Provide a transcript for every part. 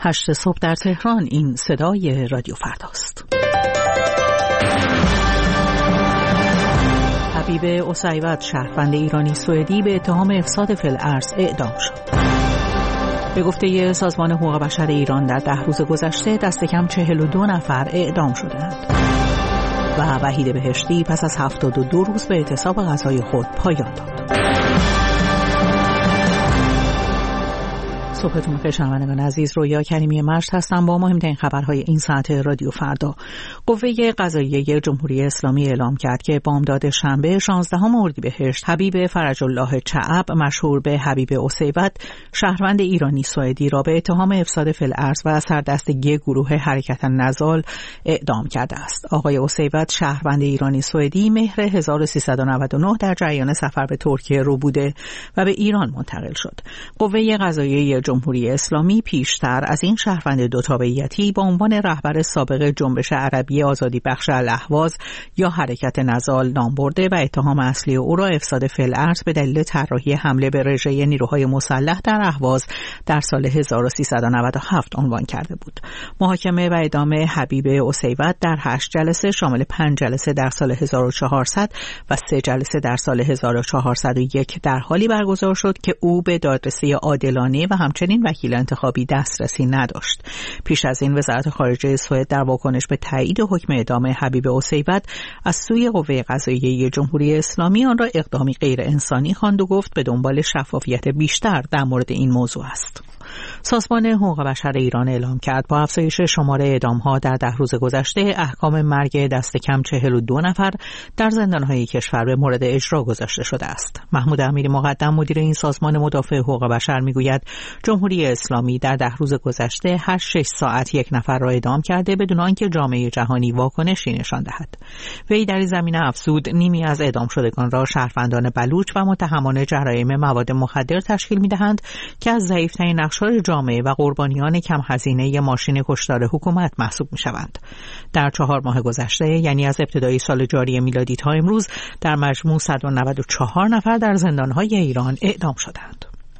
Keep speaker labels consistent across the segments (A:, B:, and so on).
A: 8 صبح در تهران. این صدای رادیو فرداست. حبیب اوسیوت شهروند ایرانی سوئدی به اتهام افساد فی الارض اعدام شد. به گفته سازمان حقوق بشر ایران در 10 روز گذشته دست کم 42 نفر اعدام شدند. و وحید بهشتی پس از 72 روز به اعتصاب غذای خود پایان داد. صبحتون بخیر شنوندگان عزیز، رویا کریمی مشت هستم با مهمترین خبرهای این ساعت رادیو فردا. قوه قضاییه جمهوری اسلامی اعلام کرد که بامداد شنبه 16 اردیبهشت حبیب فرج الله چعب مشهور به حبیب اوسیوت شهروند ایرانی سوئدی را به اتهام افساد فی الارض و سردستگی گروه حرکت نزال اعدام کرده است. آقای اوسیوت شهروند ایرانی سوئدی مهر 1399 در جریان سفر به ترکیه رو بوده و به ایران منتقل شد. قوه قضاییه جمهوری اسلامی پیشتر از این شهروند دو تابعیتی با عنوان رهبر سابق جنبش عربی آزادی بخش الاهواز یا حرکت نزال نام برده و اتهام اصلی او را افساد فی الارض به دلیل طراحی حمله به رژه نیروهای مسلح در اهواز در سال 1397 عنوان کرده بود. محاکمه و اعدام حبیب اوسیوت در 8 جلسه شامل 5 جلسه در سال 1400 و 3 جلسه در سال 1401 در حالی برگزار شد که او به دادرسی عادلانه و همچنین وکیل انتخابی دسترسی نداشت. پیش از این وزارت خارجه سوئد در واکنش به تایید حکم اعدام حبیب اوسیوت از سوی قوه قضاییه جمهوری اسلامی آن را اقدامی غیر انسانی خواند و گفت به دنبال شفافیت بیشتر در مورد این موضوع است. سازمان حقوق بشر ایران اعلام کرد با افزایش شمار اعدام‌ها در 10 روز گذشته احکام مرگ دست کم 42 نفر در زندان‌های کشور به مورد اجرا گذاشته شده است. محمود امیری مقدم مدیر این سازمان مدافع حقوق بشر میگوید جمهوری اسلامی در 10 روز گذشته هر 6 ساعت یک نفر را اعدام کرده بدون آنکه جامعه جهانی واکنشی نشان دهد. وی در این زمینه افزود نیمی از اعدام شدگان را شهروندان بلوچ و متهمان جرایم مواد مخدر تشکیل می‌دهند که از ضعیف‌ترین اقشار جامعه و قربانیان کم هزینه ماشین کشتار حکومت محسوب می‌شوند. در 4 ماه گذشته یعنی از ابتدای سال جاری میلادی تا امروز در مجموع 194 نفر در زندان‌های ایران اعدام شدند.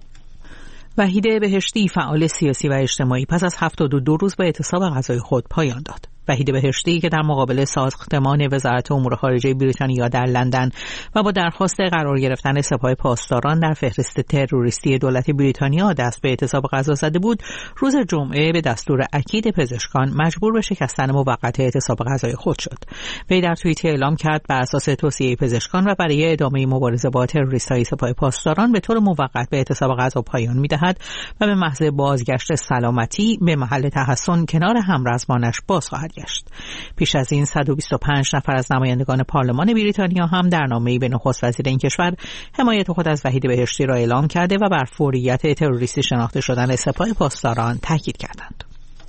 A: وحید بهشتی فعال سیاسی و اجتماعی پس از 72 روز به اعتصاب غذای خود پایان داد. وحید بهشتی که در مقابل ساختمان وزارت امور خارجه بریتانیا در لندن و با درخواست قرار گرفتن سپاه پاسداران در فهرست تروریستی دولت بریتانیا دست به اعتصاب غذا زده بود، روز جمعه به دستور اکید پزشکان مجبور به شکستن موقت اعتصاب غذای خود شد. وی در توییتی اعلام کرد بر اساس توصیه پزشکان و برای ادامه مبارزه با تروریست‌های سپاه پاسداران به طور موقت به اعتصاب غذا پایان می‌دهد و به محض بازگشت سلامتی به محل تحسن کنار همرزمانش باز خواهد گشت. پیش از این 125 نفر از نمایندگان پارلمان بریتانیا هم در نامه‌ای به نخست وزیر این کشور حمایت خود از وحید بهشتی را اعلام کرده و بر فوریت تروریستی شناخته شدن سپاه پاسداران تاکید کردند.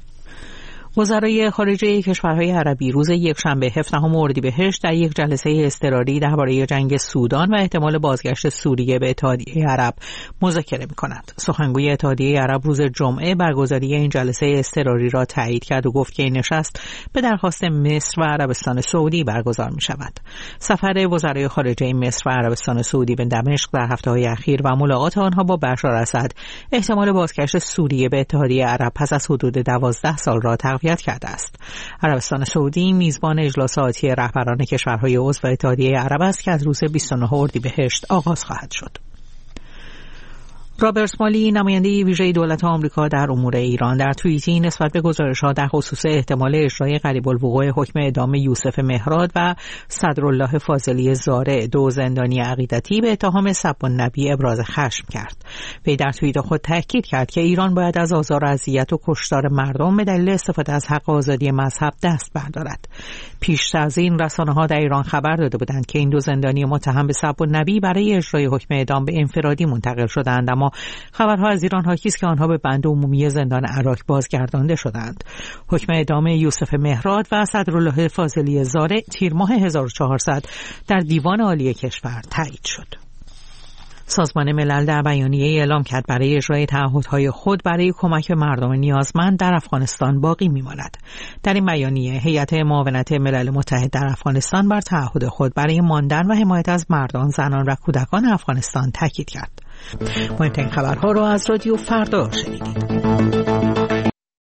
A: وزرای خارجه کشورهای عربی روز یکشنبه 17 اردیبهشت در یک جلسه اضطراری درباره جنگ سودان و احتمال بازگشت سوریه به اتحادیه عرب مذاکره می‌کنند. سخنگوی اتحادیه عرب روز جمعه برگزاری این جلسه اضطراری را تایید کرد و گفت که این نشست به درخواست مصر و عربستان سعودی برگزار می‌شود. سفر وزرای خارجه مصر و عربستان سعودی به دمشق در هفته‌های اخیر و ملاقات آنها با بشار اسد احتمال بازگشت سوریه به اتحادیه عرب پس از حدود 12 سال را تقویت کرده است. عربستان سعودی میزبان اجلاس آتی رهبران کشورهای عضو اتحادیه عرب است که از روز 29 اردیبهشت آغاز خواهد شد. رابرت مالی نماینده ویژه دولت آمریکا در امور ایران در توییتی نسبت به گزارش‌ها در خصوص احتمال اجرای قریب الوقوع حکم اعدام یوسف مهراد و صدرالله فاضلی زارع، 2 زندانی عقیدتی، به اتهام سب النبی ابراز خشم کرد. وی در توییت خود تاکید کرد که ایران باید از آزار و اذیت و کشتار مردم به دلیل استفاده از حق آزادی مذهب دست بردارد. پیشتر از این رسانه‌ها در ایران خبر داده بودند که این 2 زندانی متهم به سب النبی برای اجرای حکم اعدام به انفرادی منتقل شدند، اما خبرها از ایران حاکی است که آنها به بند عمومی زندان عراق بازگردانده شدند. حکم اعدام یوسف مهراد و صدرالله فاضلی زارع تیر ماه 1400 در دیوان عالی کشور تایید شد. سازمان ملل در بیانیه اعلام کرد برای اجرای تعهدهای خود برای کمک به مردم نیازمند در افغانستان باقی می‌ماند. در این بیانیه هیئت معاونت ملل متحد در افغانستان بر تعهد خود برای ماندن و حمایت از مردان، زنان و کودکان افغانستان تاکید کرد. مهمترین خبرها را از رادیو فردا شنیدید.